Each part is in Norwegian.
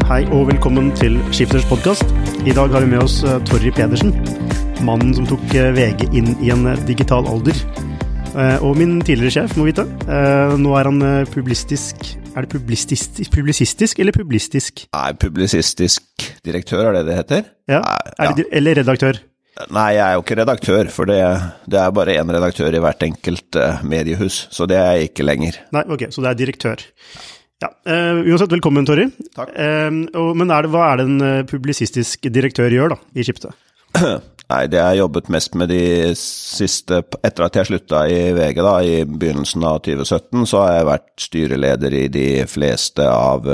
Hei og velkommen til Skifters podcast. I dag har vi med oss Torry Pedersen, mannen som tok VG inn i en digital alder. Og min tidligere sjef, må vite. Nå han publisistisk. Er det publisistisk eller publistisk? Nei, publisistisk direktør, er det heter? Ja, eller redaktør? Nei, jeg er jo ikke redaktør, for det er bare en redaktør i hvert enkelt mediehus, så det er jeg ikke lenger. Nei, ok, så det er direktør. Ja, uansett, velkommen, Torry. Takk. Men hva er det en publisistisk direktør gjør da, i Schibsted? Nei, det har jeg jobbet mest med de siste, etter at jeg sluttet i VG da, i begynnelsen av 2017, så har jeg vært styreleder i de fleste av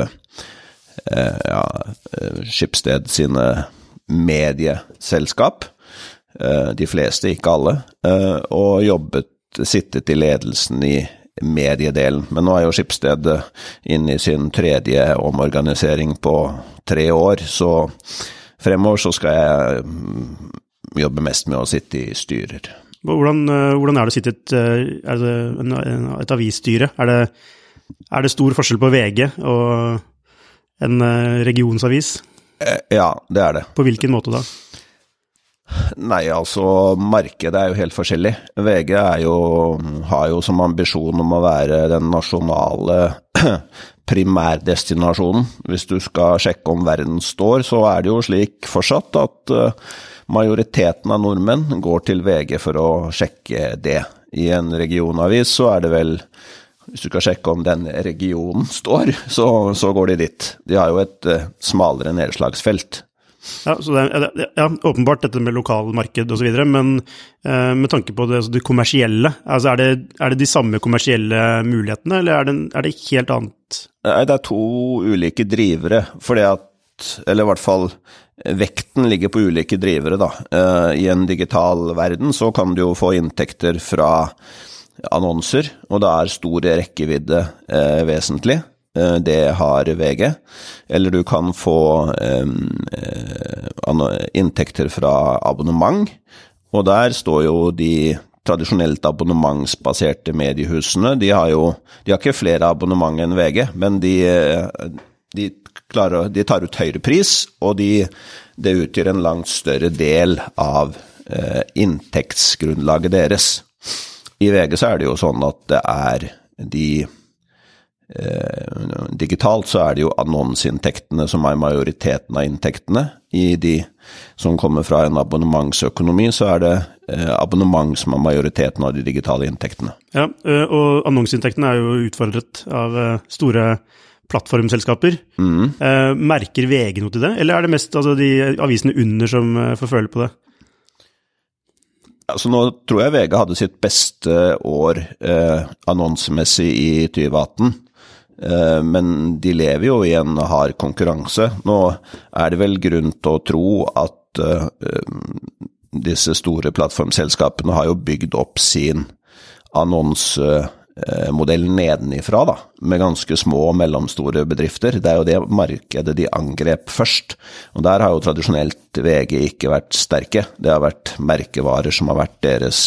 Schibsted sine medieselskap. De fleste, ikke alle, og sittet i ledelsen i mediedelen, men nå er jo Schibsted inne i sin tredje omorganisering på 3 år, så fremover så skal jeg jobbe mest med å sitte i styrer. Hvordan er det å sitte er det et avisstyre? Er det stor forskjell på VG og en regionsavis? Ja, det er det. På hvilken måte da? Nei, altså, markedet er jo helt forskjellig. VG har jo som ambisjon om å være den nasjonale primærdestinasjonen. Hvis du skal sjekke om verden står, så er det jo slik fortsatt at majoriteten av nordmenn går til VG for å sjekke det. I en regionavis så er det vel, hvis du skal sjekke om den regionen står, så går de dit. De har jo et smalere nedslagsfelt. Ja, så åpenbart dette med lokalmarked og så videre, men med tanke på det kommersielle, altså er det de samme kommersielle mulighetene, eller er det helt annet? Nei, det er 2 ulike drivere, eller i hvert fall vekten ligger på ulike drivere da. I en digital verden så kan du jo få inntekter fra annonser, og det er stor rekkevidde vesentlig. Det har VG, eller du kan få inntekter fra abonnement, og der står jo de tradisjonelt abonnementsbaserte mediehusene, de har ikke flere abonnement enn VG, men de tar ut høyere pris, og det utgjør en langt større del av inntektsgrunnlaget deres. I VG så er det jo sånn at det er digitalt så er det jo annonseinntektene som er majoriteten av inntektene. I de som kommer fra en abonnementsøkonomi så er det abonnement som er majoriteten av de digitale inntektene. Ja, og annonseinntektene er jo utfordret av store plattformselskaper. Merker VG noe til det, eller er det mest de avisene under som får føle på det? Altså nå tror jeg VG hadde sitt beste år annonsemessig i 2018, men de lever jo i en hard konkurranse. Nå er det vel grunn til å tro at disse store plattformselskapene har jo bygd opp sin annonsemodell nedenifra da, med ganske små og mellomstore bedrifter. Det er jo det markedet de angrep først, og der har jo tradisjonelt VG ikke vært sterke. Det har vært merkevarer som har vært deres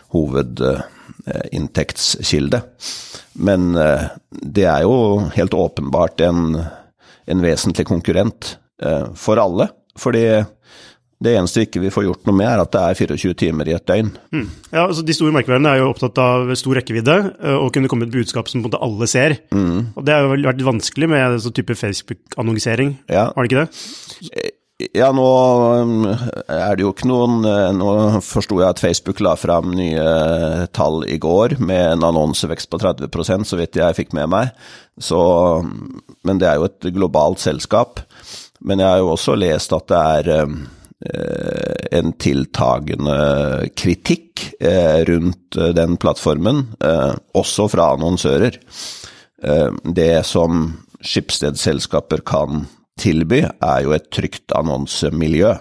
hovedinntektskilde. Men det er jo helt åpenbart en vesentlig konkurrent for alle, fordi det eneste ikke vi får gjort noe med at det er 24 timer i et døgn. Ja, altså de store merkevarene er jo opptatt av stor rekkevidde, og kunne komme et budskap som på en måte alle ser. Og det har jo vært vanskelig med sånn type Facebook-annonsering, var det ikke det? Ja, nå er det jo ikke nå forstod jeg at Facebook la frem nye tall i går med en annonsevekst på 30%, så vidt jeg fikk med meg. Men det er jo et globalt selskap. Men jeg har jo også lest at det er en tiltagende kritikk rundt den plattformen, også fra annonsører. Det som Schibsted-selskaper kan tilby er jo et trygt annonsemiljø,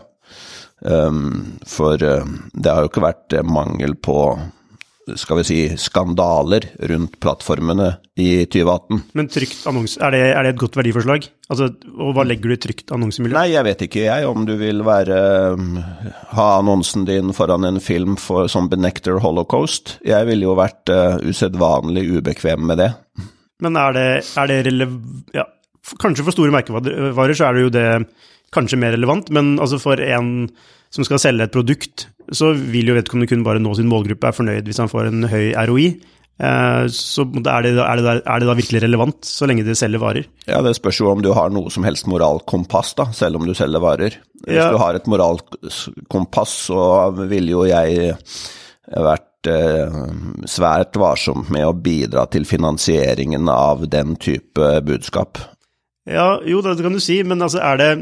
for det har jo ikke vært mangel på, skal vi si, skandaler rundt plattformene i 2018. Men trygt annonse, er det et godt verdiforslag? Altså, og hva legger du i trygt annonsemiljø? Nei, jeg vet ikke om du vil ha annonsen din foran en film som benekter Holocaust. Jeg ville jo vært usedvanlig ubekvem med det. Men er det relevant? Ja. kanskje for store merkevarer så det jo det kanskje mer relevant, men altså for en som skal selge et produkt, så vil jo vedkommende kun bare nå sin målgruppe, fornøyd hvis han får en høy ROI. Så det da virkelig relevant, så lenge det selger varer? Ja, det spørs jo om du har noe som helst moralkompass da, selv om du selger varer. Hvis du har et moralkompass, så vil jo jeg vært svært varsom med å bidra til finansieringen av den type budskap. Ja, jo, det kan du si, men altså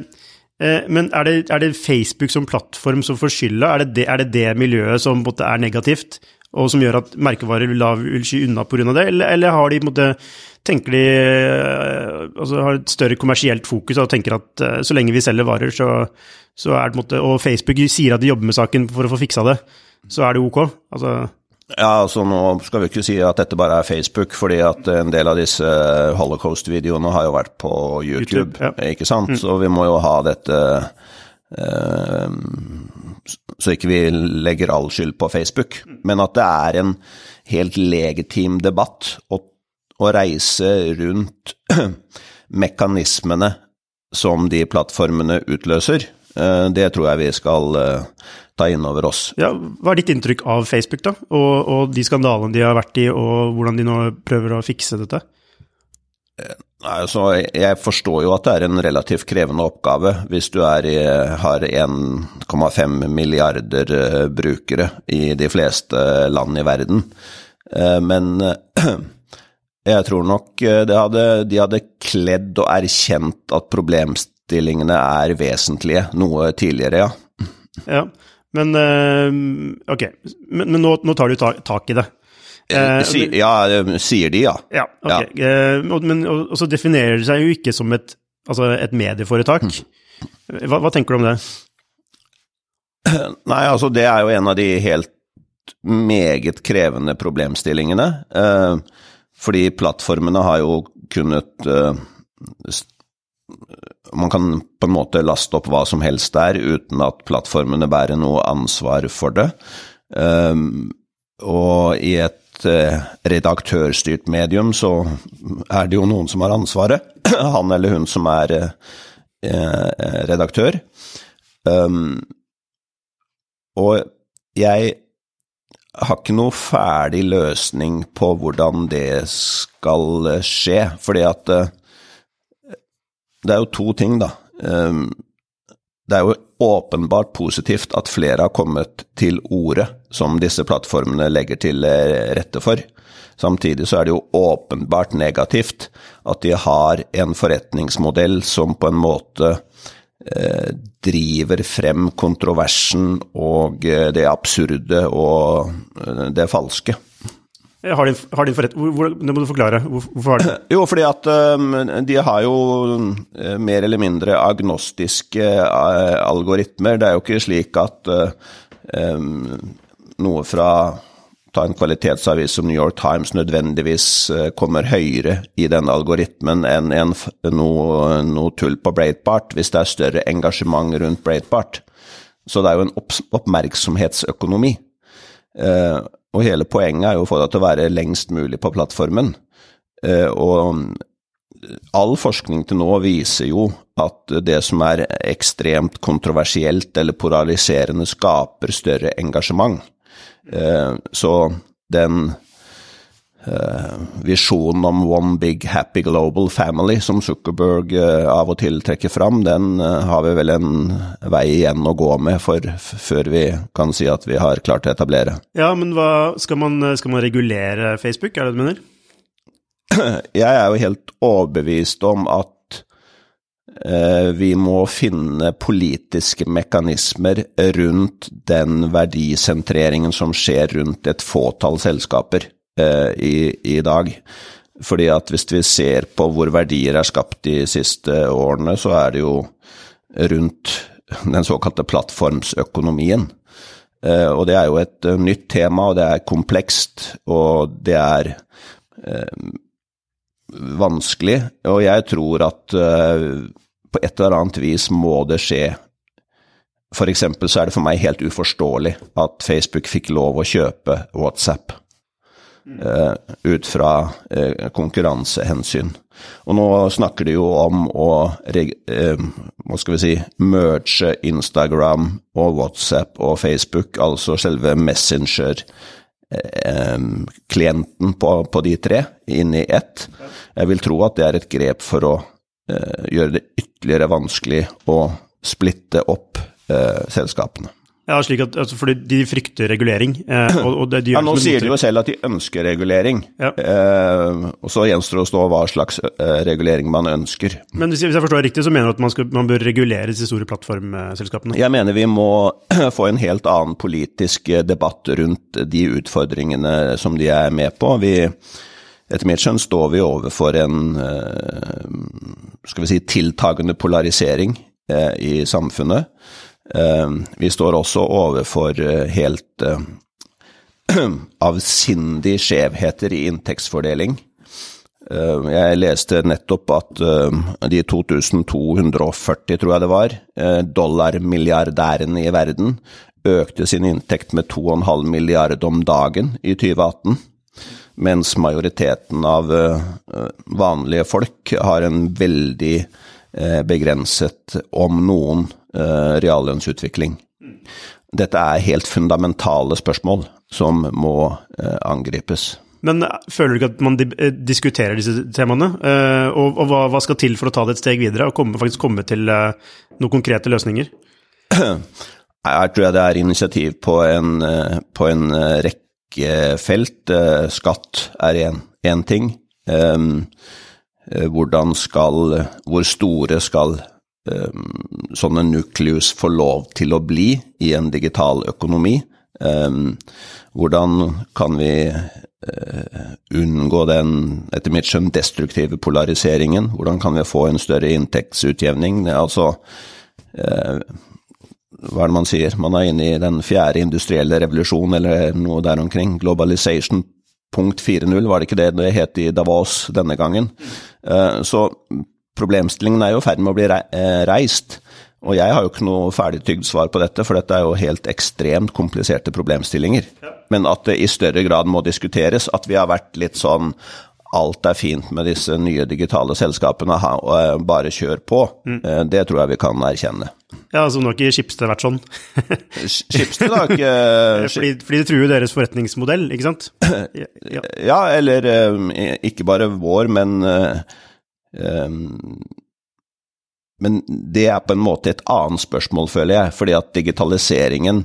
er det Facebook som plattform som får skylda? Er det miljøet som negativt, og som gjør at merkevarer vil sky unna på grunn av det, eller har de tenker de altså har et større kommersielt fokus og tenker at så lenge vi selger varer så det og Facebook sier at de jobber med saken for å få fiksa det, så det ok? Ja, altså nå skal vi ikke si at dette bare Facebook, fordi at en del av disse Holocaust-videoene har jo vært på YouTube, ja. Ikke sant? Så vi må jo ha dette så ikke vi legger all skyld på Facebook, men at det en helt legitim debatt å reise rundt mekanismene som de plattformene utløser, det tror jeg vi skal ta inn over oss. Ja, hva ditt inntrykk av Facebook da? Og de skandalene de har vært i, og hvordan de nå prøver å fikse dette? Altså, jeg forstår jo at det en relativt krevende oppgave hvis du har 1,5 milliarder brukere i de fleste land i verden. Men jeg tror nok de hadde kledd og erkjent at problemstillingene vesentlige noe tidligere, ja. Ja, men ok, men nå tar du tak i det. Sier de, ja. Ja, ok. Ja. Men så definerer det seg jo ikke som et medieforetak. Hva tenker du om det? Nei, altså det jo en av de helt meget krevende problemstillingene, fordi plattformene har jo kunnet man kan på en måte laste opp hva som helst der uten at plattformene bærer noe ansvar for det. Og i et redaktørstyrt medium så det jo noen som har ansvaret, han eller hun som redaktør. Og jeg har ikke noe ferdig løsning på hvordan det skal skje, fordi at det jo to ting da. Det jo åpenbart positivt at flere har kommet til ordet som disse plattformene legger til rette for. Samtidig så det jo åpenbart negativt at de har en forretningsmodell som på en måte driver frem kontroversen og det absurde og det falske. Har de det må du forklare. Hvorfor har de? Jo, fordi at de har jo mer eller mindre agnostiske algoritmer. Det jo ikke slik at noe fra ta en kvalitetsavis som New York Times nødvendigvis kommer høyere i den algoritmen enn noe tull på Breitbart, hvis det større engasjement rundt Breitbart. Så det jo en oppmerksomhetsøkonomi. Og hele poenget jo å få det til å være lengst mulig på plattformen. Og all forskning til nå viser jo at det som ekstremt kontroversielt eller polariserende skaper større engasjement. Så den visjonen om One Big Happy Global Family som Zuckerberg av og til trekker fram, den har vi vel en vei igjen å gå med før vi kan si at vi har klart å etablere. Ja, men skal man regulere Facebook, det du mener? Jeg jo helt overbevist om at vi må finne politiske mekanismer rundt den verdisentreringen som skjer rundt et fåtall selskaper i dag. Fordi at hvis vi ser på hvor verdier skapt de siste årene, så det jo rundt den såkalte plattformsøkonomien. Og det jo et nytt tema, og det komplekst, og det vanskelig. Og jeg tror at på et eller annet vis må det skje. For eksempel så det for meg helt uforståelig at Facebook fikk lov å kjøpe WhatsApp. ut fra konkurransehensyn. Og nå snakker de jo om å merge Instagram og WhatsApp og Facebook, altså selve Messenger klienten på de tre inn i ett. Jeg vil tro at det et grep for å gjøre det ytterligere vanskelig å splitte opp selskapene. Ja, slik at, altså, fordi de frykter regulering. Nå sier de jo selv at de ønsker regulering, og så gjenstår det å stå hva slags regulering man ønsker. Men hvis jeg forstår riktig, så mener du at man bør regulere disse store plattformselskapene? Jeg mener vi må få en helt annen politisk debatt rundt de utfordringene som de med på. Etter mitt skjønn står vi overfor en tiltagende polarisering i samfunnet. Vi står også overfor helt avsindige skjevheter i inntektsfordeling. Jeg leste nettopp at de 2240, tror jeg det var, dollarmilliardærene i verden økte sin inntekt med 2,5 milliard om dagen i 2018, mens majoriteten av vanlige folk har en veldig begrenset, om noen, reallønnsutvikling. Dette helt fundamentale spørsmål som må angripes. Men føler du ikke at man diskuterer disse temaene? Og hva skal til for å ta det et steg videre og faktisk komme til noen konkrete løsninger? Jeg tror det initiativ på en rekke felt. Skatt en ting. Hvor store skal sånne nukleus få lov til å bli i en digital økonomi? Hvordan kan vi unngå den, etter mitt skjønn, destruktive polariseringen? Hvordan kan vi få en større inntektsutjevning? Altså, hva det man sier? Man inne i den 4. industrielle revolusjon, eller noe der omkring. Globalization 4.0, var det ikke det het i Davos denne gangen? Så problemstillingen jo i ferd med å bli reist, og jeg har jo ikke noe ferdigtygd svar på dette, for dette jo helt ekstremt kompliserte problemstillinger. Men at det i større grad må diskuteres, at vi har vært litt sånn, alt fint med disse nye digitale selskapene, og bare kjør på, det tror jeg vi kan erkjenne. Ja, altså nå har ikke Schibsted vært sånn. Schibsted har ikke... Fordi det truer jo deres forretningsmodell, ikke sant? Ja, eller ikke bare vår, men det på en måte et annet spørsmål, føler jeg, fordi at digitaliseringen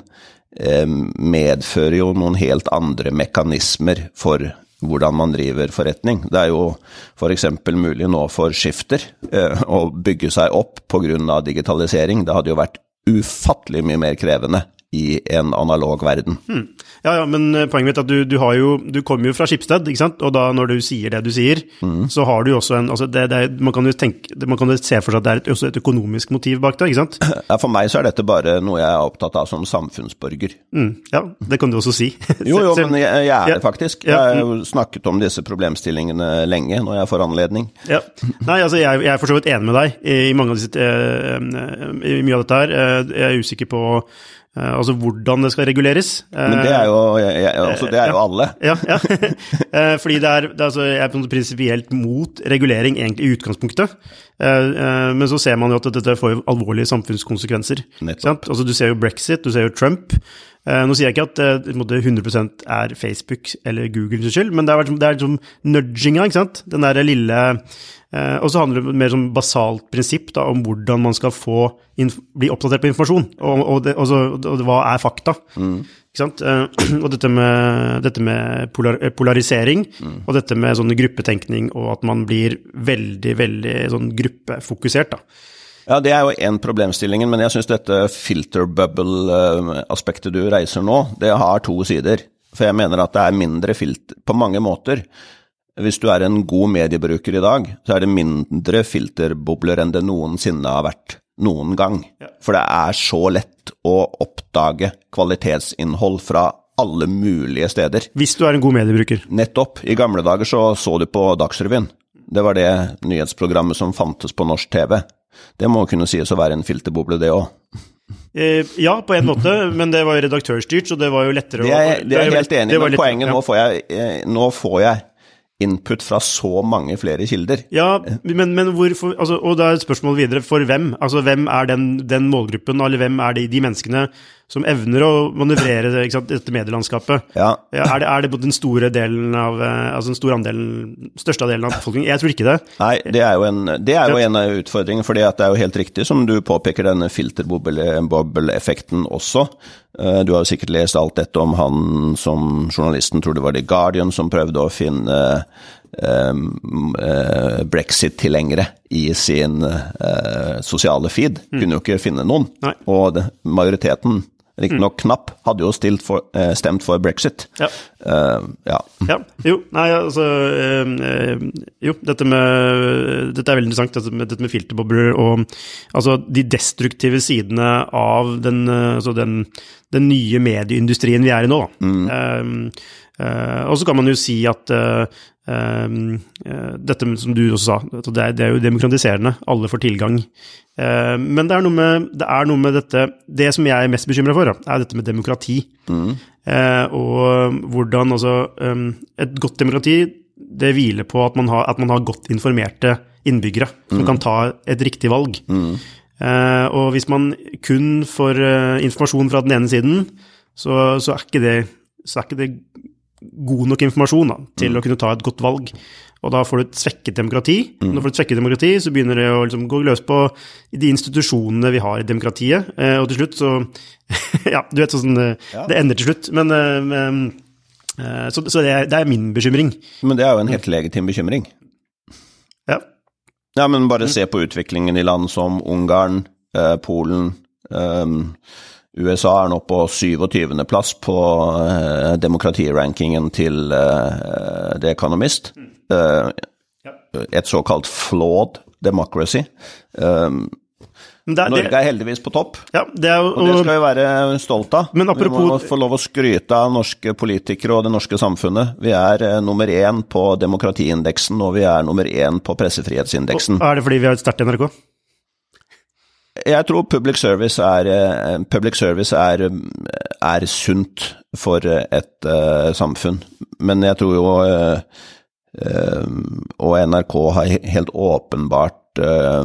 medfører jo noen helt andre mekanismer for hvordan man driver forretning. Det jo for eksempel mulig nå for Skifter å bygge seg opp på grunn av digitalisering. Det hadde jo vært ufattelig mye mer krevende i en analog verden. Ja, men poenget mitt at du kommer jo fra Schibsted, ikke sant? Og da når du sier det du sier, så har du jo også altså man kan jo se for seg at det også et økonomisk motiv bak det, ikke sant? Ja, for meg så dette bare noe jeg opptatt av som samfunnsborger. Ja, det kan du også si. Jo, men jeg det faktisk. Jeg har jo snakket om disse problemstillingene lenge når jeg får anledning. Ja. Nei, altså jeg for så vidt enig med deg i mange av disse, i mye av dette her. Jeg usikker på altså hvordan det skal reguleres. Men det jo jo alle. Ja. Fordi altså, jeg prinsipielt mot regulering egentlig i utgangspunktet. Men så ser man jo at dette får alvorlige samfunnskonsekvenser. Altså du ser jo Brexit, du ser jo Trump. Nå sier jeg ikke at 100% Facebook eller Googles skyld, men det liksom nudginga, ikke sant? Den der lille... og så handler det mer som basalt prinsipp da, om hvordan man skal bli oppdatert på informasjon, og hva fakta, ikke sant? Og dette med polarisering, og dette med sånn gruppetenkning, og at man blir veldig, veldig sånn gruppefokusert da. Ja, det jo en problemstilling, men jeg synes dette filter bubble-aspektet du reiser nå, det har to sider, for jeg mener at det mindre filter på mange måter. Hvis du en god mediebruker i dag, så det mindre filterbobler enn det noensinne har vært noen gang. For det så lett å oppdage kvalitetsinnhold fra alle mulige steder. Hvis du en god mediebruker. Nettopp. I gamle dager så du på Dagsrevyen. Det var det nyhetsprogrammet som fantes på norsk TV. Det må kunne sies å være en filterboble, det også. Ja, på en måte, men det var jo redaktørstyrt, så det var jo lettere det er jeg helt enig, men poenget nå får jeg input fra så mange flere kilder. Ja, men hvorfor, altså, og da er spørsmålet videre, for hvem? Altså, hvem er den målgruppen, eller hvem er de menneskene som evner å manøvrere ikke sant, dette medielandskapet? Ja. Er det på den store delen av, altså den store andelen, største delen av befolkningen? Jeg tror ikke det. Nei, det er jo en av utfordringene, fordi at det er jo helt riktig, som du påpeker, denne filterboble-effekten også. Du har jo sikkert lest alt dette om han som journalisten, tror det var The Guardian, som prøvde å finne Brexit-tilhengere i sin sosiale feed. Kunne jo ikke finne noen. Nei. Og majoriteten, riktignok knapp, hadde jo stemt for Brexit. Ja. Jo, nei, altså dette er veldig interessant, dette med filterbobler og altså de destruktive sidene av den nye medieindustrien vi er i nå. Og så kan man jo si at dette som du også sa, det er jo demokratiserende, alle får tilgang. Men det er noe med dette, det som jeg er mest bekymret for, er dette med demokrati. Og hvordan altså, et godt demokrati, det hviler på at man har godt informerte innbyggere, som kan ta et riktig valg. Og hvis man kun får informasjon fra den ene siden, så er ikke det god nok informasjon til å kunne ta et godt valg. Og da får du et svekket demokrati. Når du får et svekket demokrati, så begynner det å liksom gå løs på de institusjonene vi har i demokratiet. Og til slutt så, ja, du vet sånn, det ender til slutt. Så det er min bekymring. Men det er jo en helt legitim bekymring. Ja. Ja, men bare se på utviklingen i land som Ungarn, Polen, USA er nå på 27. plass på demokratirankingen til The Economist. Et såkalt flawed democracy. Norge er heldigvis på topp, og det skal vi være stolt av. Vi må få lov å skryte av norske politikere og det norske samfunnet. Vi er nummer 1 på demokratiindeksen, og vi er nummer 1 på pressefrihetsindeksen. Og er det fordi vi har et sterkt NRK? Jeg tror public service er sunt for et samfunn, men jeg tror jo og NRK har helt åpenbart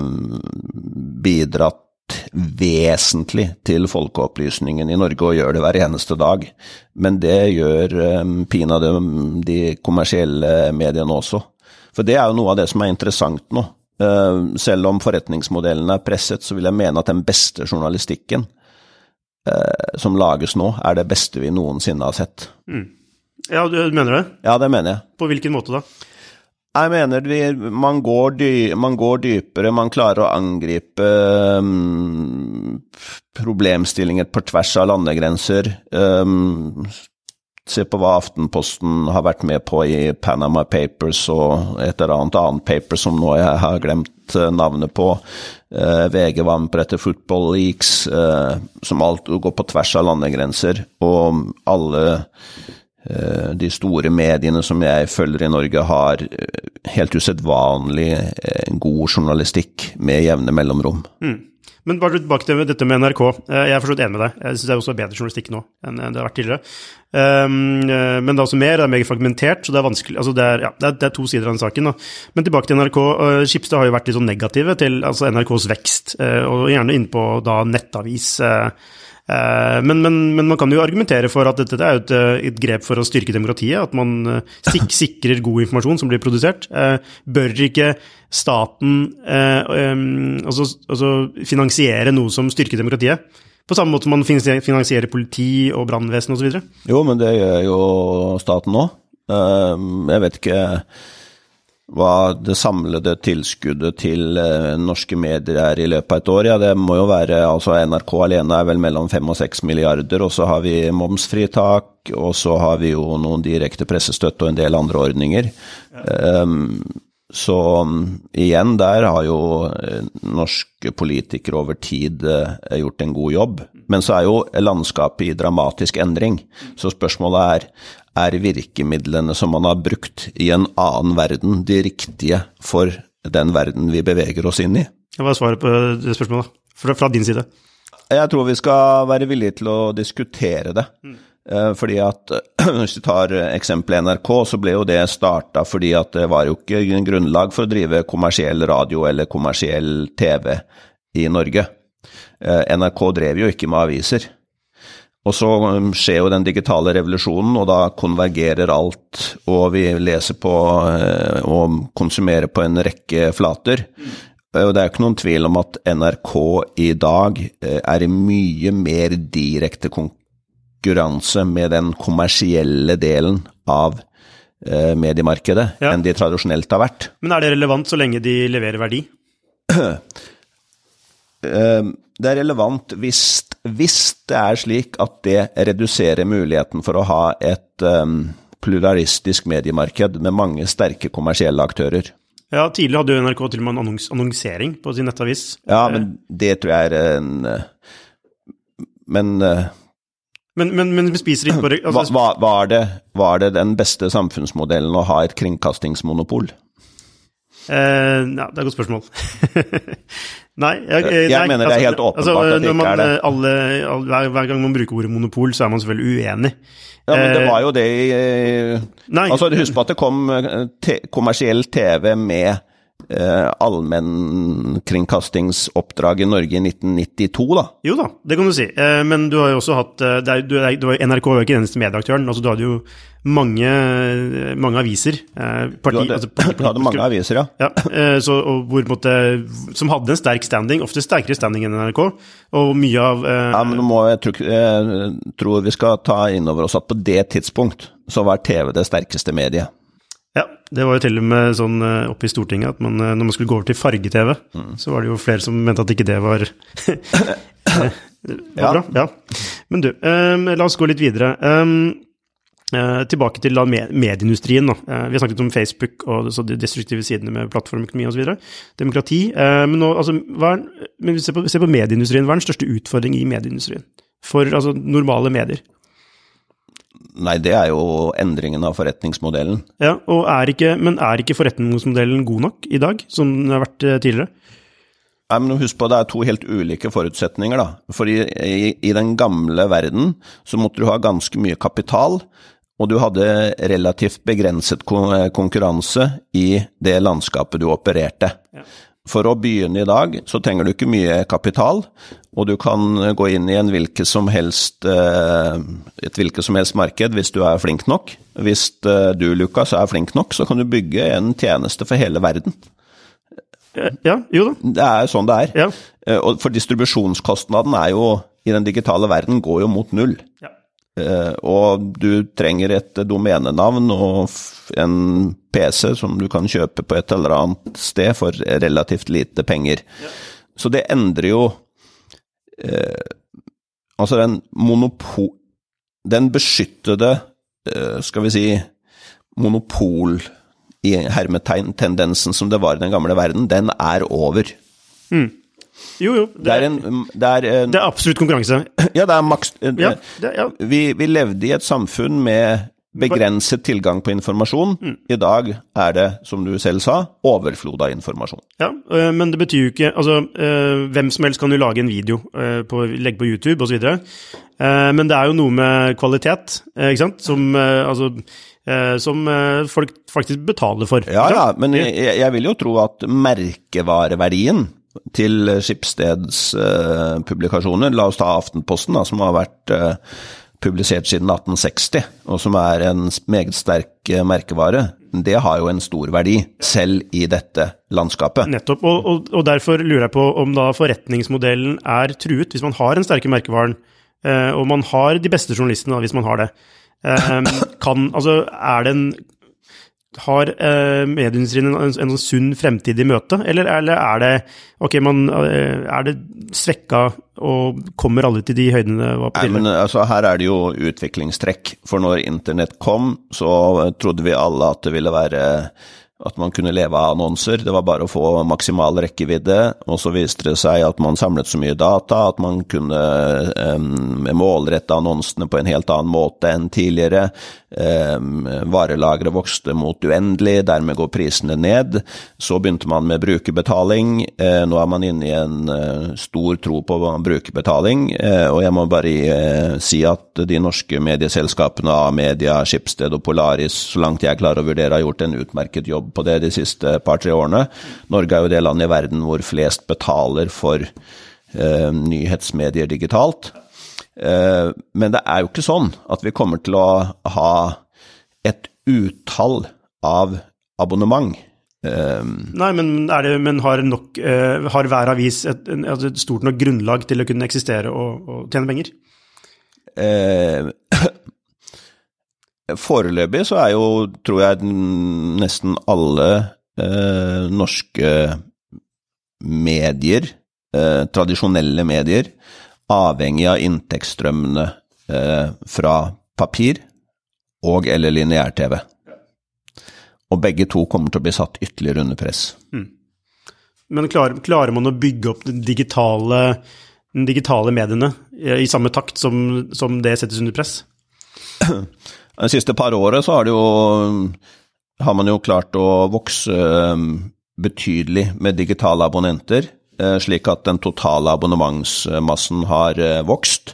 bidratt vesentlig til folkeopplysningen i Norge, og gjør det hver eneste dag. Men det gjør pinadø de kommersielle mediene også. For det er jo noe av det som er interessant nå. Selv om forretningsmodellen er presset, så vil jeg mene at den beste journalistikken som lages nå, er det beste vi noensinne har sett. Ja, du mener det? Ja, det mener jeg. På hvilken måte da? Jeg mener man går dypere, man klarer å angripe problemstillinger på tvers av landegrenser. Se på hva Aftenposten har vært med på i Panama Papers og et eller annet paper som nå jeg har glemt navnet på. VG var med på dette Football Leaks, som alt går på tvers av landegrenser, og alle de store mediene som jeg følger i Norge har helt usedvanlig god journalistikk med jevne mellomrom. Men bare tilbake til dette med NRK. Jeg er forstått enig med deg. Jeg synes det er også bedre journalistikk nå enn det har vært tidligere. Men det er også det er mer fragmentert, så det er vanskelig. Altså det er to sider av den saken. Da. Men tilbake til NRK. Schibsted har jo vært litt sånn negative til altså NRKs vekst, og gjerne inn på da nettavis. Men man kan jo argumentere for at dette er jo et grep for å styrke demokratiet, at man sikrer god informasjon som blir produsert. Bør ikke staten altså finansiere noe som styrker demokratiet? På samme måte som man finansierer politi og brannvesen og så videre? Jo, men det gjør jo staten nå. Jeg vet ikke hva det samlede tilskuddet til norske medier er i løpet av et år. Ja, det må jo være, altså NRK alene er vel mellom 5 og 6 milliarder, og så har vi momsfritak, og så har vi jo noen direkte pressestøtte og en del andre ordninger. Så igjen, der har jo norske politikere over tid gjort en god jobb, men så er jo landskapet i dramatisk endring. Så spørsmålet er virkemidlene som man har brukt i en annen verden de riktige for den verden vi beveger oss inn i? Hva er svaret på det spørsmålet fra din side? Jeg tror vi skal være villige til å diskutere det. Fordi at, hvis vi tar eksempelet NRK, så ble jo det startet fordi at det var jo ikke grunnlag for å drive kommersiell radio eller kommersiell TV i Norge. NRK drev jo ikke med aviser. Og så skjer jo den digitale revolusjonen, og da konvergerer alt, og vi leser på og konsumerer på en rekke flater. Og det er ikke noen tvil om at NRK i dag er i mye mer direkte konkurranse med den kommersielle delen av mediemarkedet enn de tradisjonelt har vært. Men er det relevant så lenge de leverer verdi? Det er relevant hvis det er slik at det reduserer muligheten for å ha et pluralistisk mediemarked med mange sterke kommersielle aktører. Ja, tidligere hadde jo NRK til og med en annonsering på sin nettavis. Ja, men det tror jeg er en... Men vi spiser ikke bare... Altså, var det den beste samfunnsmodellen å ha et kringkastingsmonopol? Ja, det er et godt spørsmål. Nei, jeg mener det er helt åpenbart at det ikke er det. Hver gang man bruker ordet monopol, så er man selvfølgelig uenig. Ja, men det var jo det altså, husk på at det kom kommersiell TV med allmennkringkastingsoppdrag i Norge i 1992 da. Jo da, det kan du si. Men du har jo også hatt, NRK var jo ikke den eneste medieaktøren, altså du hadde jo mange aviser. Du hadde mange aviser, ja. Ja, som hadde en sterk standing, ofte sterkere standing enn NRK, og mye av... Ja, men jeg tror vi skal ta inn over oss at på det tidspunkt så var TV det sterkeste mediet. Ja, det var jo til og med sånn oppe i Stortinget at når man skulle gå over til farge-TV, så var det jo flere som mente at ikke det var bra. Ja. Men du, la oss gå litt videre. Tilbake til medieindustrien da. Vi har snakket om Facebook og de destruktive sidene med plattformøkonomi og så videre. Demokrati. Men nå, altså, men se på medieindustrien. Hva er den største utfordringen i medieindustrien? For altså, normale medier? Nei, det er jo endringen av forretningsmodellen. Ja, men er ikke forretningsmodellen god nok i dag, som den har vært tidligere? Nei, men husk på, det er to helt ulike forutsetninger da. For i den gamle verden så måtte du ha ganske mye kapital, og du hadde relativt begrenset konkurranse i det landskapet du opererte. Ja. For å begynne i dag så trenger du ikke mye kapital, og du kan gå inn i et hvilket som helst marked hvis du er flink nok. Hvis du, Lukas, er flink nok, så kan du bygge en tjeneste for hele verden. Ja, jo da. Det er sånn det er. Ja. Og for distribusjonskostnaden er jo, i den digitale verden, går jo mot null. Ja. Og du trenger et domenenavn og en PC som du kan kjøpe på et eller annet sted for relativt lite penger. Ja. Så det endrer jo altså den beskyttede skal vi si monopol i hermetegn-tendensen som det var i den gamle verden, den er over. Jo, det er absolutt konkurranse. Ja, det er maks... Vi levde i et samfunn med begrenset tilgang på informasjon. I dag er det, som du selv sa, overflod av informasjon. Ja, men det betyr jo ikke... Altså, hvem som helst kan jo lage en video, legge på YouTube og så videre. Men det er jo noe med kvalitet, ikke sant? Som folk faktisk betaler for. Ja, men jeg vil jo tro at merkevareverdien til Schibsteds publikasjoner, la oss ta Aftenposten da, som har vært publisert siden 1860, og som er en meget sterk merkevare, det har jo en stor verdi, selv i dette landskapet. Nettopp, og derfor lurer jeg på om da forretningsmodellen er truet, hvis man har en sterke merkevaren, og man har de beste journalistene da, hvis man har det. Har medieindustrien en sunn fremtid i møte, eller er det er det svekket og kommer alle til de høydene var på tidligere? Nei, men altså, her er det jo utviklingstrekk, for når internett kom, så trodde vi alle at det ville være at man kunne leve av annonser, det var bare å få maksimal rekkevidde, og så viste det seg at man samlet så mye data, at man kunne målrette annonsene på en helt annen måte enn tidligere, varelagre vokste mot uendelig, dermed går prisene ned. Så begynte man med brukerbetaling, nå man inne i en stor tro på brukerbetaling, og jeg må bare si at de norske medieselskapene, A-media, Schibsted og Polaris, så langt jeg klarer å vurdere, har gjort en utmerket jobb på det de siste par-tre årene. Norge jo det land i verden hvor flest betaler for nyhetsmedier digitalt. Men det jo ikke sånn at vi kommer til å ha et uttall av abonnement. Nei, men har hver avis et stort nok grunnlag til å kunne eksistere og tjene penger? Foreløpig så jo, tror jeg, nesten alle norske medier, tradisjonelle medier, avhengig av inntektsstrømmene fra papir og eller lineær-TV. Og begge to kommer til å bli satt ytterligere under press. Men klarer man å bygge opp de digitale mediene i samme takt som det settes under press? De siste par årene så har man jo klart å vokse betydelig med digitale abonnenter, slik at den totale abonnementsmassen har vokst.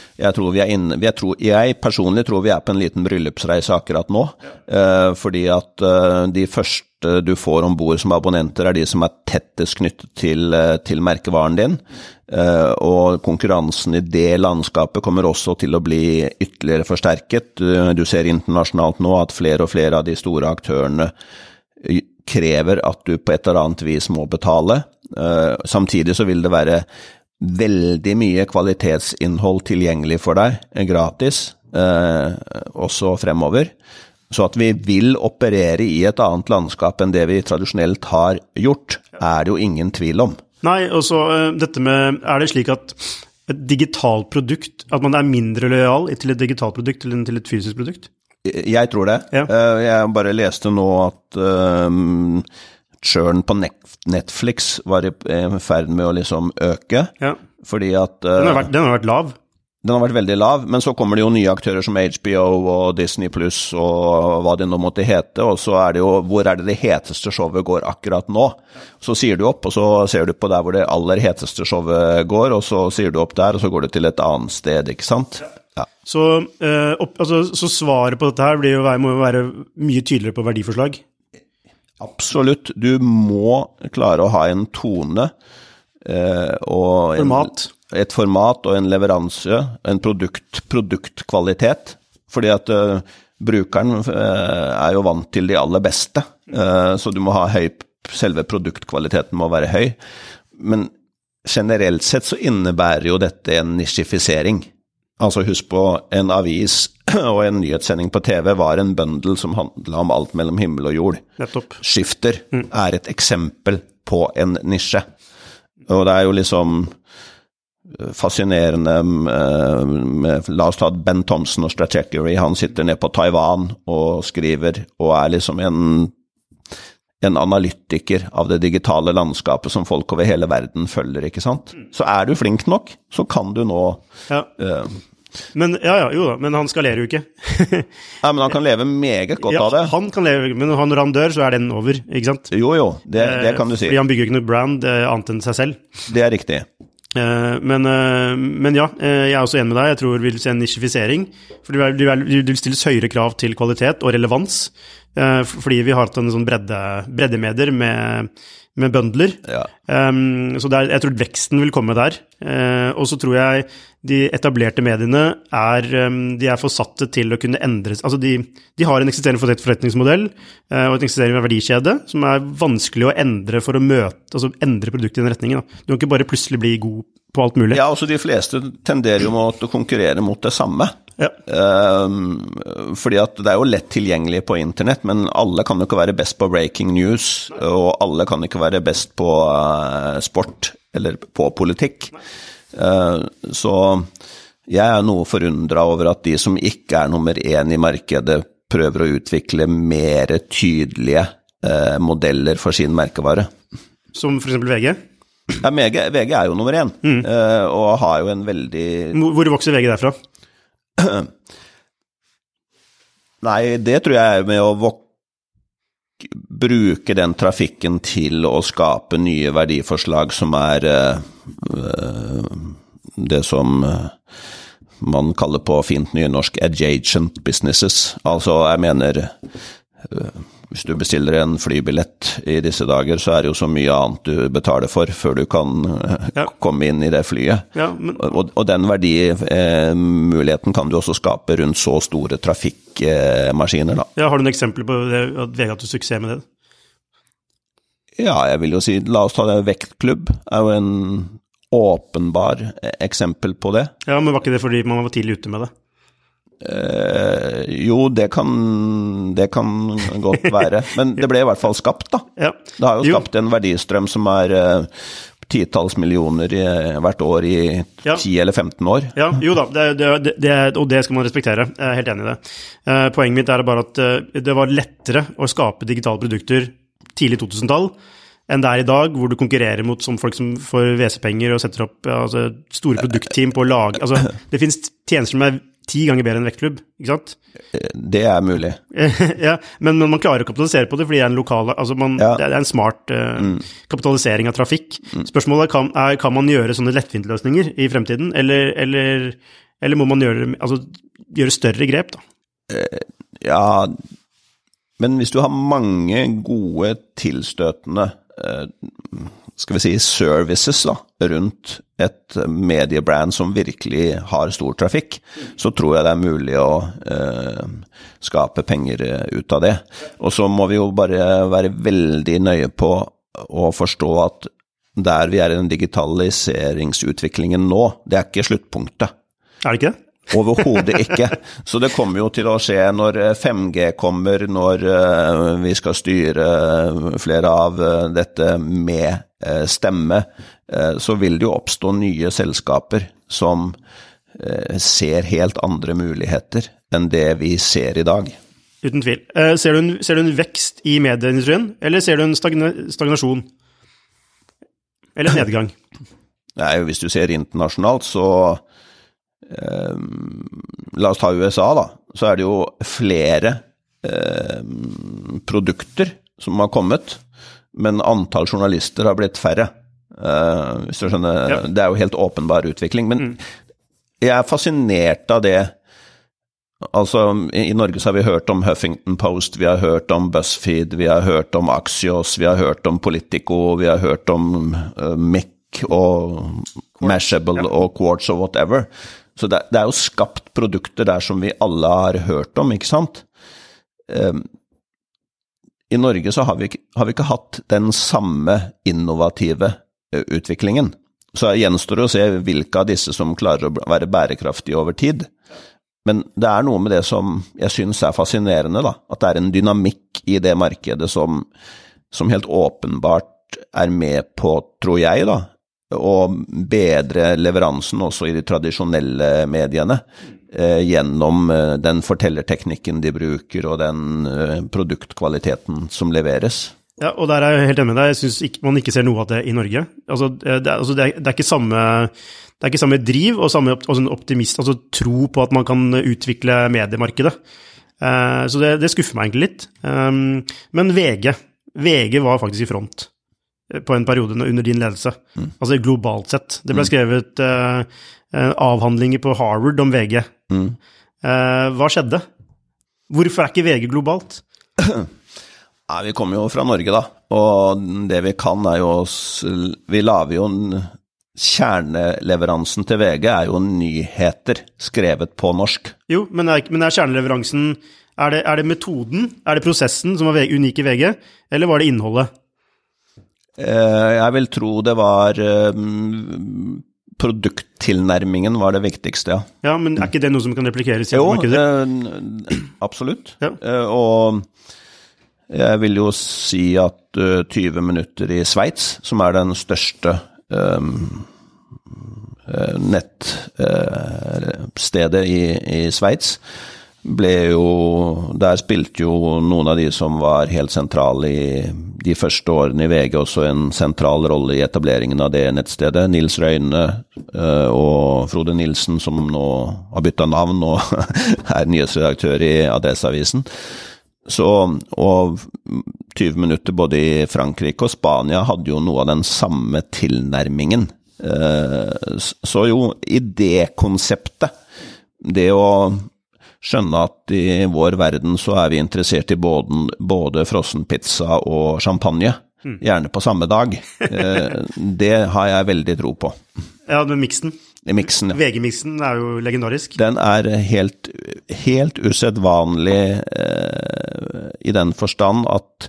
Jeg personlig tror vi på en liten bryllupsreise akkurat nå, fordi at de første du får ombord som abonnenter de som tettest knyttet til merkevaren din, og konkurransen i det landskapet kommer også til å bli ytterligere forsterket. Du ser internasjonalt nå at flere og flere av de store aktørene krever at du på et eller annet vis må betale. Samtidig så vil det være veldig mye kvalitetsinnhold tilgjengelig for deg, gratis, også fremover. Så at vi vil operere i et annet landskap enn det vi tradisjonelt har gjort, det jo ingen tvil om. Nei, og så dette med, det slik at et digitalt produkt, at man mindre lojal til et digitalt produkt enn til et fysisk produkt? Jeg tror det. Ja. Jeg bare leste nå at churn på Netflix var i ferd med å liksom øke, fordi at den har vært lav. Den har vært veldig lav, men så kommer det jo nye aktører som HBO og Disney Plus og hva det nå måtte hete, og så det jo, hvor det heteste showet går akkurat nå? Så sier du opp, og så ser du på der hvor det aller heteste showet går, og så sier du opp der, og så går du til et annet sted, ikke sant? Ja. Så svaret på dette her må jo være mye tydeligere på verdiforslag? Absolutt. Du må klare å ha en tone og et format og en leveranse, en produktkvalitet, fordi at brukeren jo vant til de aller beste, så du må ha selve produktkvaliteten må være høy, men generelt sett så innebærer jo dette en nisjifisering. Altså husk på, en avis og en nyhetssending på TV var en bundle som handlet om alt mellom himmel og jord. Nettopp. Skifter et eksempel på en nisje. Og det jo liksom fascinerende med, la oss ta Ben Thompson og Stratechery, han sitter nede på Taiwan og skriver, og liksom en analytiker av det digitale landskapet som folk over hele verden følger, ikke sant? Så du flink nok, så kan du nå... Ja. Men men han skalerer jo ikke. Ja, men han kan leve meget godt av det. Han kan leve, men når han dør, så den over, ikke sant? Jo, det kan du si. Fordi han bygger ikke noe brand annet enn seg selv. Det riktig. Men ja, jeg også enig med deg. Jeg tror vi vil se en nisjifisering, for det vil stilles høyere krav til kvalitet og relevans, fordi vi har hatt en sånn breddemedier med bundler. Ja. Så jeg tror veksten vil komme der. Og så tror jeg de etablerte mediene de forsatte til å kunne endres. Altså de har en eksisterende forretningsmodell og en eksisterende verdikjede som vanskelig å endre for å altså endre produktet i den retningen. Du kan ikke bare plutselig bli god på alt mulig. Ja, også de fleste tenderer jo mot å konkurrere mot det samme. Ja. Fordi at det jo lett tilgjengelig på internett, men alle kan jo ikke være best på breaking news, og alle kan ikke være best på sport eller på politikk. Så jeg noe forundret over at de som ikke nummer 1 i markedet prøver å utvikle mer tydelige modeller for sin merkevare. Som for eksempel VG? Ja, VG jo nummer 1, og har jo en veldig... Hvor vokser VG derfra? Nei, det tror jeg med å bruke den trafikken til å skape nye verdiforslag som det som man kaller på fint nynorsk adjacent businesses. Altså, jeg mener, hvis du bestiller en flybillett i disse dager, så det jo så mye annet du betaler for før du kan komme inn i det flyet. Ja, men... og den verdimuligheten kan du også skape rundt så store trafikkmaskiner, da. Ja, har du en eksempel på det, at VG har hatt suksess med det? Ja, jeg vil jo si, la oss ta det, Vektklubb jo en åpenbar eksempel på det. Ja, men var ikke det fordi man var tidlig ute med det? Jo, det kan godt være, men det ble i hvert fall skapt da. Ja. Det har jo skapt en verdistrøm som titalls millioner hvert år i 10 eller 15 år. Ja, jo da, og det skal man respektere, jeg helt enig i det. Poenget mitt bare at det var lettere å skape digitale produkter tidlig 2000-tall, enn det i dag, hvor du konkurrerer mot folk som får VC-penger og setter opp store produktteam på å lage. Altså, det finnes tjenester som 10 ganger bedre enn Vektklubb, ikke sant? Det mulig. Ja, men man klarer å kapitalisere på det, fordi det en lokal, altså det en smart kapitalisering av trafikk. Spørsmålet kan man gjøre sånne lettvinte løsninger i fremtiden, eller må man gjøre større grep da? Ja, men hvis du har mange gode tilstøtende skal vi si services da, rundt et mediebrand som virkelig har stor trafikk, så tror jeg det mulig å skape penger ut av det. Og så må vi jo bare være veldig nøye på å forstå at der vi i den digitaliseringsutviklingen nå, det ikke sluttpunktet. Det ikke det? Overhodet ikke. Så det kommer jo til å skje når 5G kommer, når vi skal styre flere av dette med stemme, så vil det jo oppstå nye selskaper som ser helt andre muligheter enn det vi ser i dag. Uten tvil. Ser du en vekst i medieindustrien, eller ser du en stagnasjon? Eller nedgang? Nei, hvis du ser internasjonalt, så la oss ta USA da, så det jo flere produkter som har kommet, men antall journalister har blitt færre. Hvis du skjønner, det jo helt åpenbar utvikling, men jeg fascinert av det. Altså, i Norge så har vi hørt om Huffington Post, vi har hørt om BuzzFeed, vi har hørt om Axios, vi har hørt om Politico, vi har hørt om Mic og Mashable og Quartz og whatever. Så det jo skapt produkter der som vi alle har hørt om, ikke sant? I Norge så har vi ikke hatt den samme innovative utviklingen. Så gjenstår det å se hvilke av disse som klarer å være bærekraftige over tid. Men det noe med det som jeg synes fascinerende, da. At det en dynamikk i det markedet som helt åpenbart med på, tror jeg da, og bedre leveransen også i de tradisjonelle mediene gjennom den fortellerteknikken de bruker og den produktkvaliteten som leveres. Ja, og der jeg helt enig med deg. Jeg synes man ikke ser noe av det i Norge. Altså, det ikke samme driv og samme optimist, altså tro på at man kan utvikle mediemarkedet. Så det skuffer meg egentlig litt. Men VG var faktisk i front på en periode under din ledelse, altså globalt sett. Det ble skrevet avhandlinger på Harvard om VG. Hva skjedde? Hvorfor ikke VG globalt? Ja, vi kommer jo fra Norge da, og det vi kan jo, vi lager jo kjerneleveransen til VG jo nyheter skrevet på norsk. Jo, men kjerneleveransen, det metoden, det prosessen som var unik i VG, eller var det innholdet? Jeg vil tro det var produkttilnærmingen var det viktigste, ja. Ja, men ikke det noe som kan replikeres i markedet? Jo, absolutt. Ja. Og jeg vil jo si at 20 minutter i Sveits, som den største nettstedet i Sveits, der spilte jo noen av de som var helt sentrale i de første årene i VG også en sentral rolle i etableringen av det nettstedet. Nils Røyne og Frode Nilsen, som nå har byttet navn og er nyhetsredaktør i Adresseavisen. Så, og 20 minutter både i Frankrike og Spania hadde jo noe av den samme tilnærmingen. Så jo, idékonseptet, det å skjønne at i vår verden så er vi interessert i både frossen pizza og champagne, gjerne på samme dag. Det har jeg veldig tro på. Ja, med miksen. Miksen, ja. VG-miksen er jo legendarisk. Den er helt usedvanlig i den forstand at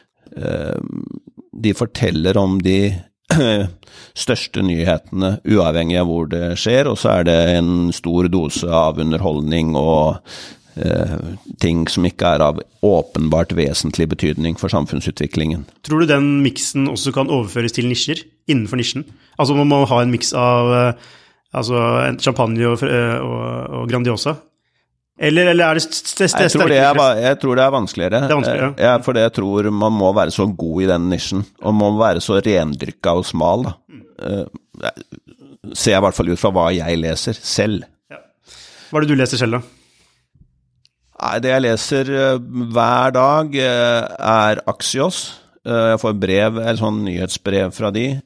de forteller om de største nyhetene uavhengig av hvor det skjer, og så er det en stor dose av underholdning og ting som ikke er av åpenbart vesentlig betydning for samfunnsutviklingen. Tror du den miksen også kan overføres til nisjer innenfor nisjen? Altså man må ha en miks av en champagne og Grandiosa? Eller er det sterkere? Jeg tror det er vanskeligere. Det er vanskeligere, ja. Ja, for jeg tror man må være så god i den nisjen, og man må være så rendrykket og smal. Da. Ser jeg i hvert fall ut fra hva jeg leser selv. Ja. Hva er det du leser selv da? Nei, det jeg leser hver dag er Axios. Jeg får sånn nyhetsbrev fra de.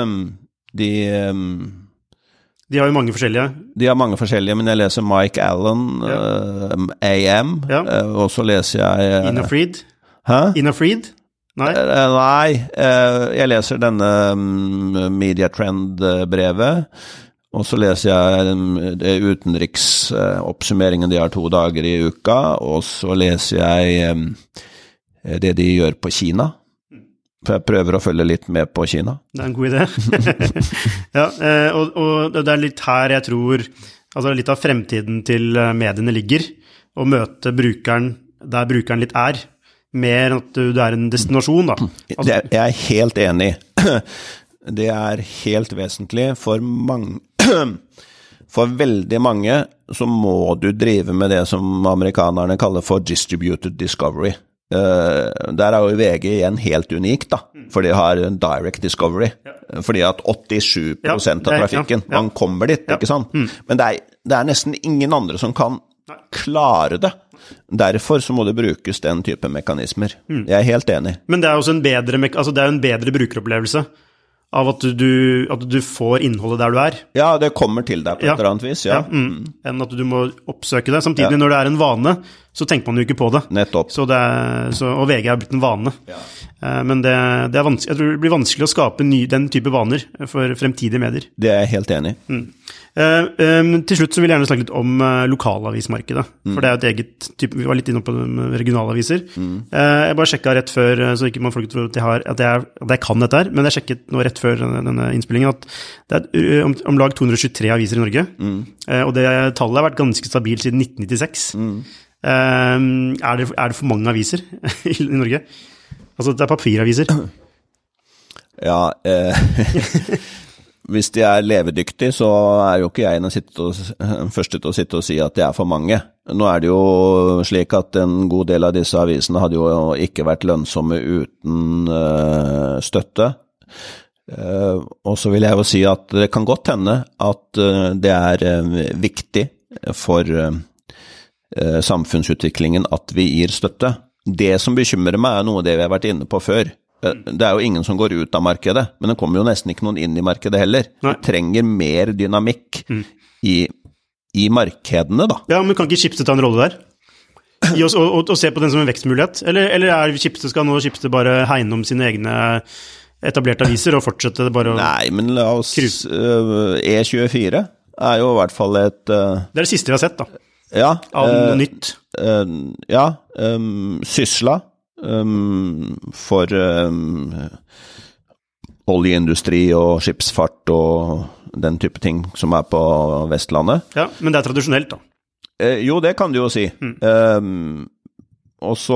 De har jo mange forskjellige. De har mange forskjellige, men jeg leser Mike Allen, AM, og så leser jeg... Ina Fried? Hæ? Ina Fried? Nei? Nei, jeg leser denne Media Trend-brevet, og så leser jeg utenriksoppsummeringen de har 2 dager i uka, og så leser jeg det de gjør på Kina. For jeg prøver å følge litt med på Kina. Det er en god idé. Ja, og det er litt her jeg tror, altså litt av fremtiden til mediene ligger, å møte brukeren der brukeren litt er, mer enn at du er en destinasjon da. Altså, jeg er helt enig. Det er helt vesentlig for veldig mange så må du drive med det som amerikanerne kaller for distributed discovery. Der er jo VG igjen helt unik da, for de har direct discovery, fordi at 87% av trafikken, man kommer dit, ikke sant? Men det er nesten ingen andre som kan klare det. Derfor så må det brukes den type mekanismer. Jeg er helt enig. Men det er også en bedre brukeropplevelse av at du får innholdet der du er. Ja, det kommer til deg på et eller annet vis, ja. Enn at du må oppsøke det. Samtidig, når det er en vane, så tenker man jo ikke på det. Nettopp. Og VG er blitt en vane. Ja. Men det er vanskelig, jeg tror det blir vanskelig å skape den type vaner for fremtidige medier. Det er jeg helt enig. Til slutt så vil jeg gjerne snakke litt om lokalavismarkedet, for det er et eget type, vi var litt inne på regionalaviser. Jeg bare sjekket rett før, så ikke man folk tror at jeg kan dette her, men jeg sjekket nå rett før denne innspillingen at det er om lag 223 aviser i Norge, og det tallet har vært ganske stabilt siden 1996. Er det for mange aviser i Norge? Altså, det er papiraviser. Ja, hvis de er levedyktige, så er jo ikke jeg den første til å sitte og si at det er for mange. Nå er det jo slik at en god del av disse avisene hadde jo ikke vært lønnsomme uten støtte. Og så vil jeg jo si at det kan godt hende at det er viktig for samfunnsutviklingen at vi gir støtte. Det som bekymrer meg er noe av det vi har vært inne på før. Det er jo ingen som går ut av markedet, men det kommer jo nesten ikke noen inn i markedet heller. Vi trenger mer dynamikk i markedene da. Ja, men kan ikke Schibsted ta en rolle der? Og se på den som en vekstmulighet? Eller skal nå Schibsted bare hegne om sine egne etablerte aviser og fortsette bare å... Nei, men la oss... E24 er jo i hvert fall et... Det er det siste vi har sett da. Ja. Av noe nytt. Ja, Sysla for oljeindustri og skipsfart og den type ting som er på Vestlandet. Ja, men det er tradisjonelt da. Jo, det kan du jo si. Og så...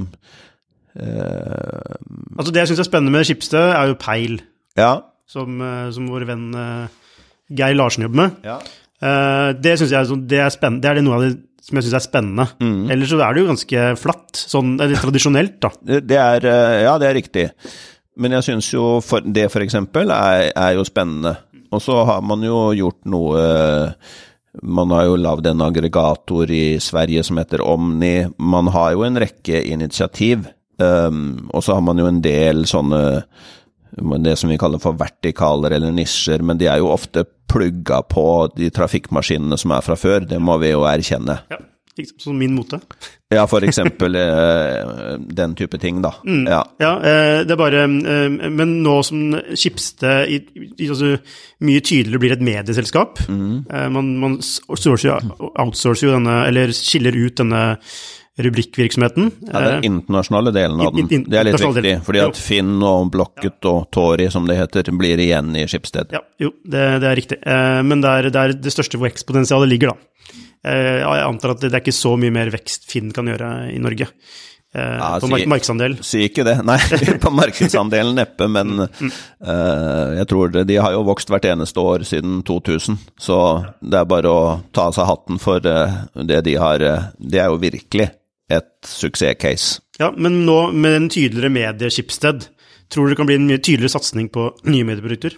Altså det jeg synes er spennende med Schibsted er jo Peil. Ja. Som vår venn Geir Larsen jobber med. Ja. Det synes jeg det er spennende. Det er noe av det som jeg synes spennende. Ellers så det jo ganske flatt, sånn, eller tradisjonelt da. Det er riktig. Men jeg synes jo det for eksempel er jo spennende. Og så har man jo gjort noe, man har jo lavet en aggregator i Sverige som heter Omni. Man har jo en rekke initiativ, og så har man jo en del sånne, det som vi kaller for vertikaler eller nisjer, men de jo ofte plugga på de trafikkmaskinene som fra før, det må vi jo erkjenne. Ja, som min mote. Ja, for eksempel den type ting da. Ja, det bare, men nå som Schibsted altså, mye tydeligere blir et medieselskap, man outsourcer jo denne, eller skiller ut denne rubrikkvirksomheten. Ja, den internasjonale delen av den. Det litt viktig, fordi at Finn og Blocket og Tori, som det heter, blir igjen i Schibsted. Ja, jo, det riktig. Men der det største vekstpotensialet ligger da. Jeg antar at det ikke så mye mer vekst Finn kan gjøre i Norge. På markedsandel. Si ikke det, nei, på markedsandelen neppe, men jeg tror de har jo vokst hvert eneste år siden 2000, så det bare å ta av seg hatten for det de har, det jo virkelig et suksesscase. Ja, men nå med en tydeligere medie-Schibsted, tror du det kan bli en mye tydeligere satsning på nye medieprodukter?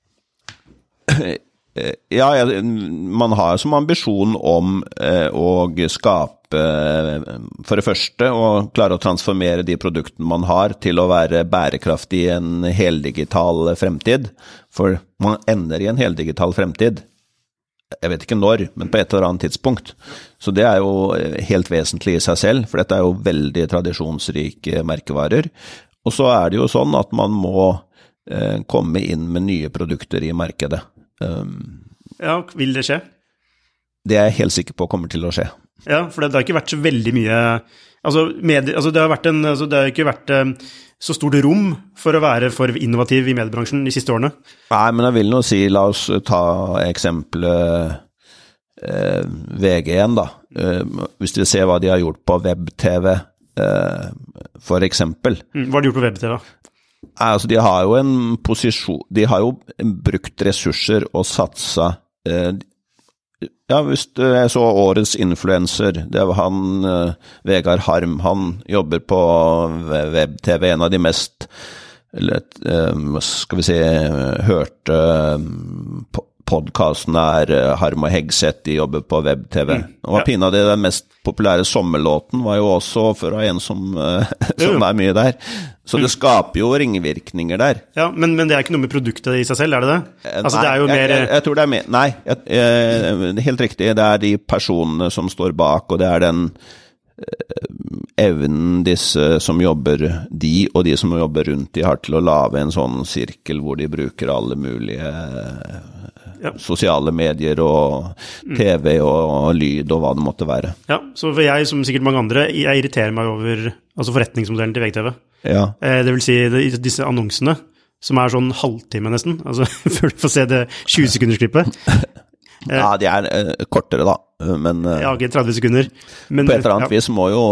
Ja, man har som ambisjon om å skape, for det første, å klare å transformere de produktene man har til å være bærekraftig i en heldigital fremtid, for man ender i en heldigital fremtid. Jeg vet ikke når, men på et eller annet tidspunkt. Så det jo helt vesentlig i seg selv, for dette jo veldig tradisjonsrike merkevarer. Og så det jo sånn at man må komme inn med nye produkter i markedet. Ja, vil det skje? Det jeg helt sikker på kommer til å skje. Ja, for det har ikke vært så veldig mye, det har ikke vært så stort rom for å være for innovativ i mediebransjen de siste årene. Nei, men jeg vil nå si, la oss ta eksempelet VG1 da. Hvis vi ser hva de har gjort på web-TV, for eksempel. Hva har de gjort på web-TV? Altså, de har jo en posisjon, de har jo brukt ressurser og satsa. Ja, hvis jeg så årets influencer, det var han, Vegard Harm, han jobber på web-TV, en av de mest, skal vi si, hørte podcastene Harm og Hegseth, de jobber på web-TV. Og pinna det den mest populære sommerlåten var jo også for en som mye der. Så det skaper jo ringvirkninger der. Ja, men det ikke noe med produktet i seg selv, det det? Altså, nei, det jo mer... jeg tror det mer... Nei, helt riktig. Det de personene som står bak, og det den evnen disse som jobber, de og de som jobber rundt, de har til å lage en sånn sirkel hvor de bruker alle mulige sosiale medier og TV og lyd og hva det måtte være. Ja, så for jeg, som sikkert mange andre, jeg irriterer meg over forretningsmodellen til VGTV. Ja. Det vil si disse annonsene, som sånn halvtime nesten, altså før du får se det 20-sekundersklippet. Ja, de kortere da, men... Ja, ok, 30 sekunder. Men, på et eller annet vis må jo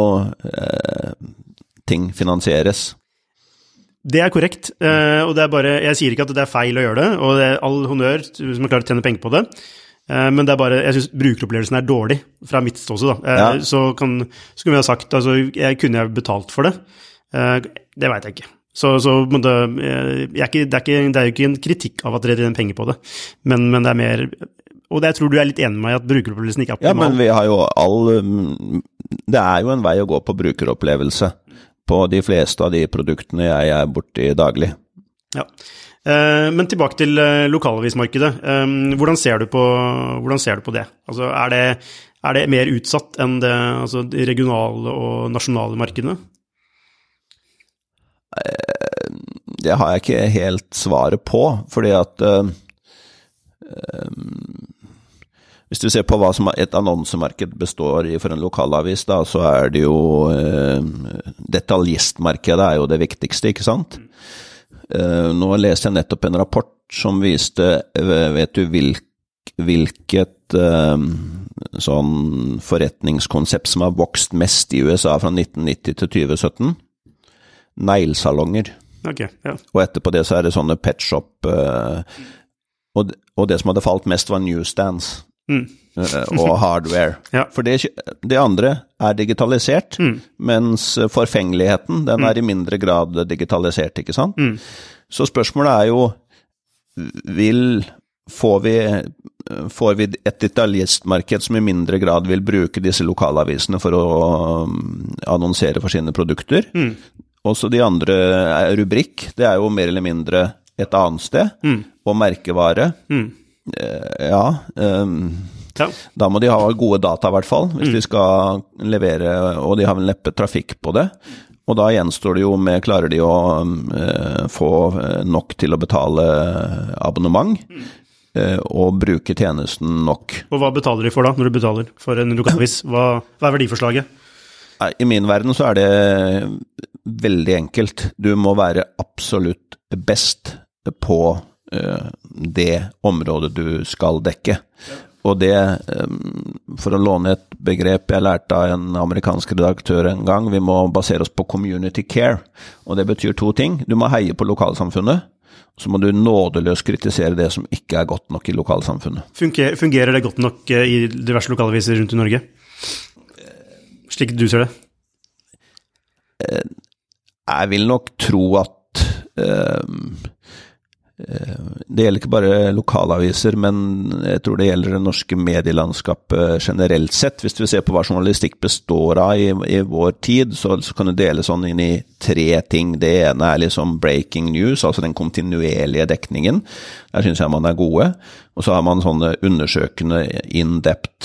ting finansieres. Det korrekt, og det bare, jeg sier ikke at det feil å gjøre det, og det all honnør hvis man klarer å tjene penger på det, men det bare, jeg synes brukeropplevelsen dårlig fra mitt ståsted da. Så skulle vi ha sagt, altså, kunne jeg betalt for det? Det vet jeg ikke. Så det jo ikke en kritikk av at dere tjener penger på det, men det mer, og det jeg tror du litt enig med meg at brukeropplevelsen ikke optimal. Ja, men vi har jo det jo en vei å gå på brukeropplevelse på de fleste av de produktene jeg borte i daglig. Ja. Men tilbake til lokalavismarkedet. Hvordan ser du på det? Altså, det mer utsatt enn altså, de regionale og nasjonale markedene? Det har jeg ikke helt svaret på, fordi at hvis du ser på hva som et annonsemarked består i for en lokalavis, da, så det jo detaljistmarkedet jo det viktigste, ikke sant? Nå leste jeg nettopp en rapport som viste, vet du hvilket sånn forretningskonsept som har vokst mest i USA fra 1990 til 2017? Neglsalonger. Okay, ja. Og etterpå det så det sånne pet shop, og det som hadde falt mest var newsstands. og hardware. Ja. For det andre digitalisert, mens forfengeligheten, den i mindre grad digitalisert, ikke sant? Så spørsmålet jo, får vi et detaljistmarked som i mindre grad vil bruke disse lokalavisene for å annonsere for sine produkter? Også de andre rubrikk, det jo mer eller mindre et annet sted, og merkevare. Da må de ha gode data I hvert fall, hvis de skal levere, og de har vel neppe trafikk på det. Og da gjenstår det jo med, klarer de å få nok til å betale abonnement, og bruke tjenesten nok. Og hva betaler de for da, når du betaler for en lokalavis? Hva verdiforslaget? I min verden så det veldig enkelt. Du må være absolutt best på det området du skal dekke. Og det, for å låne et begrep jeg lærte av en amerikansk redaktør en gang, vi må basere oss på community care. Og det betyr 2 ting. Du må heie på lokalsamfunnet, så må du nådeløst kritisere det som ikke godt nok I lokalsamfunnet. Fungerer det godt nok I diverse lokalaviser rundt I Norge? Slik du ser det? Jeg vil nok tro at det gjelder ikke bare lokalaviser, men jeg tror det gjelder det norske medielandskapet generelt sett. Hvis vi ser på hva journalistikk består av I vår tid, så kan det deles sånn inn I 3 ting. Det ene liksom breaking news, altså den kontinuerlige dekningen. Der synes jeg man gode. Og så har man sånne undersøkende in-depth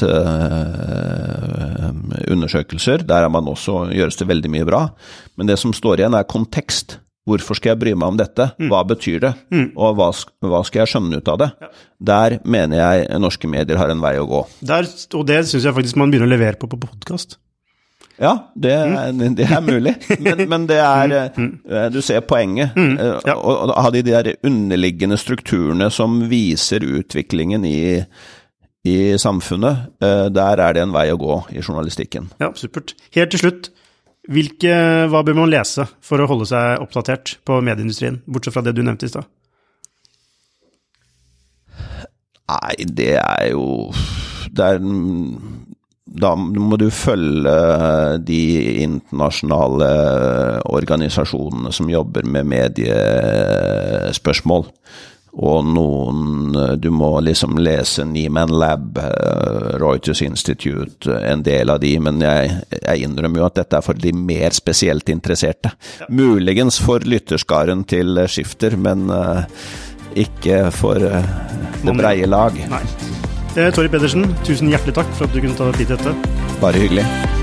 undersøkelser. Der man også, gjøres det veldig mye bra. Men det som står igjen kontekst. Hvorfor skal jeg bry meg om dette? Hva betyr det? Og hva skal jeg skjønne ut av det? Der mener jeg norske medier har en vei å gå. Og det synes jeg faktisk man begynner å levere på podcast. Ja, det mulig. Men det du ser poenget. Og ha de der underliggende strukturene som viser utviklingen I samfunnet, der det en vei å gå I journalistikken. Ja, supert. Helt til slutt, hva bør man lese for å holde seg oppdatert på medieindustrien, bortsett fra det du nevnte I sted? Nei, det jo... Da må du følge de internasjonale organisasjonene som jobber med mediespørsmål. Og du må liksom lese Nieman Lab, Reuters Institute, en del av de, men jeg innrømmer jo at dette for de mer spesielt interesserte. Ja. Muligens for lytterskaren til Skifter, men ikke for det breie lag. Nei. Torry Pedersen, tusen hjertelig takk for at du kunne ta deg tid til dette. Bare hyggelig.